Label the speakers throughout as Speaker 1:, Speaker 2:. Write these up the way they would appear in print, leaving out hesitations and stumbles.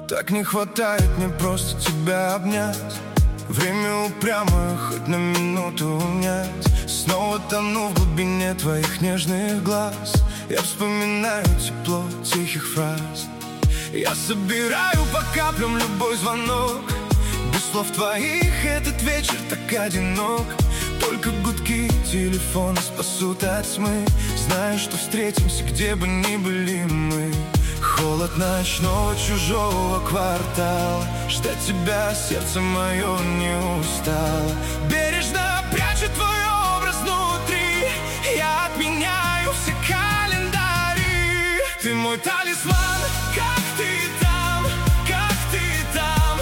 Speaker 1: Так не хватает мне просто тебя обнять. Время упрямое, хоть на минуту унять. Снова тону в глубине твоих нежных глаз. Я вспоминаю тепло тихих фраз. Я собираю по каплям любой звонок. Без слов твоих этот вечер так одинок. Только гудки телефона спасут от тьмы. Знаю, что встретимся, где бы ни были мы. Холод ночного чужого квартала. Ждать тебя сердце мое не устало. Бережно прячу твой образ внутри. Я отменяю все календари. Ты мой талисман, как ты там, как ты там.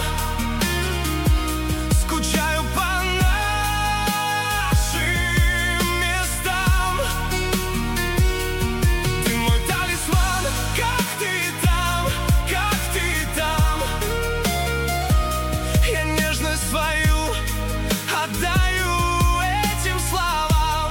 Speaker 1: Скучаю по нашим местам. Ты мой талисман, как ты там, как ты там. Я нежность свою отдаю этим словам.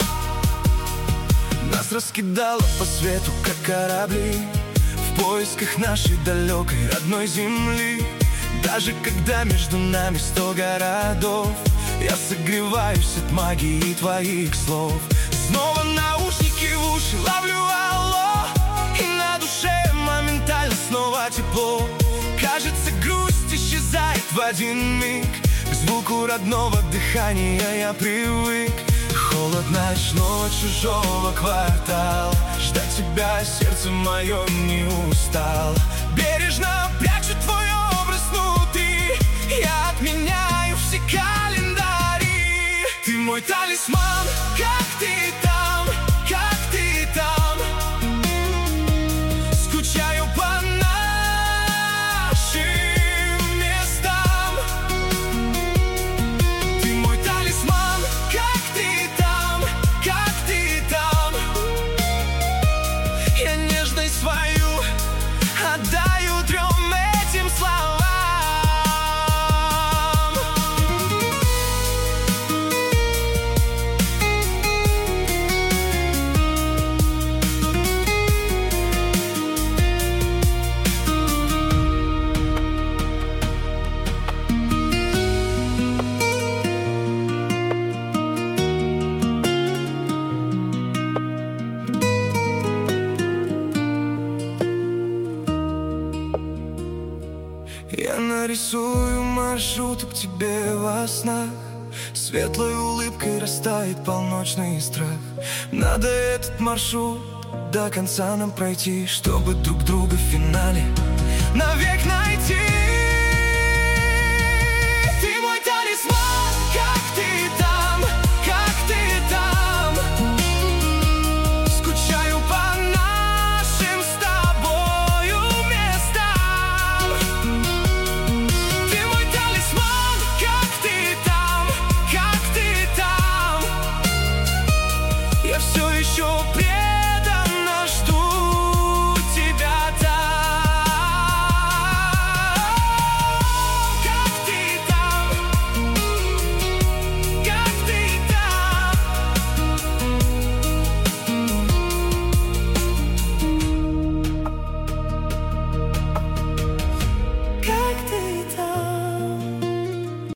Speaker 1: Нас раскидало по свету, как корабли, в поисках нашей далекой родной земли. Даже когда между нами 100 городов, я согреваюсь от магии твоих слов. Снова наушники в уши, ловлю алло, и на душе моментально снова тепло. Кажется, грусть исчезает в один миг. К звуку родного дыхания я привык. Холод ночного чужого квартала. Ждать тебя сердце мое не устало. Бережно прячу твой образ внутри. Я отменяю все календари. Ты мой талисман, как ты там, как ты там. Скучаю по нашим местам. Ты мой талисман, как ты там, как ты там. Я нежность свою отдаю трем этим словам. Я нарисую маршрут к тебе во снах. Светлой улыбкой растает полночный страх. Надо этот маршрут до конца нам пройти, чтобы друг друга в финале навек найти.